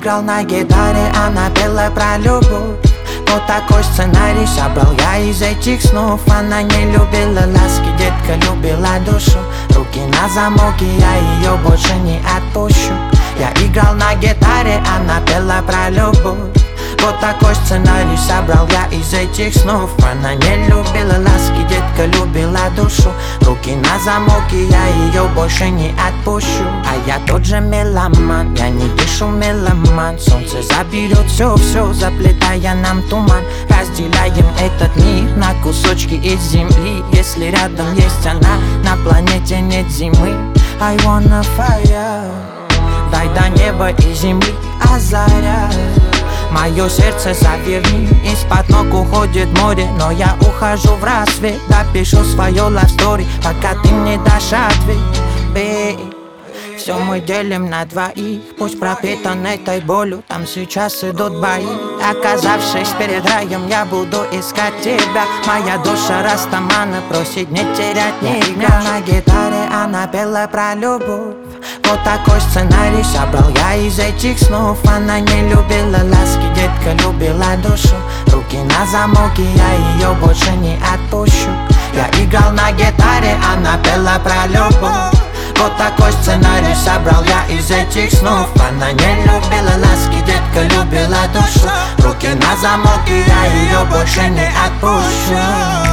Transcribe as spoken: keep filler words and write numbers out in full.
играл на гитаре, она пела про любовь. Вот такой сценарий собрал я из этих снов. Она не любила ласки, детка любила душу. Руки на замок, и я ее больше не отпущу. Я играл на гитаре, она пела про любовь. Вот такой сценарий собрал я из этих снов. Она не любила ласки, детка любила душу. Руки на замок, и я ее больше не отпущу. А я тот же меломан, я не дышу меломан. Солнце заберет все, все, заплетая нам туман. Разделяем этот мир на кусочки из земли. Если рядом есть она, на планете нет зимы. I wanna fire. Дай до неба и земли, а заря мое сердце заверни. Из-под ног уходит море, но я ухожу в рассвет. Допишу свое love story, пока ты мне дашь ответ, babe. Все мы делим на двоих, пусть пропитан этой болью. Там сейчас идут бои. Оказавшись перед раем, я буду искать тебя. Моя душа растамана просит не терять ни дня. На гитаре она пела про любовь. Вот такой сценарий собрал я из этих снов. Она не любила ласки, детка любила душу. Руки на замок, и я ее больше не отпущу. Я играл на гитаре, она пела про любовь. Вот такой сценарий собрал я из этих снов. Она не любила ласки, детка любила душу. Руки на замок, и я ее больше не отпущу.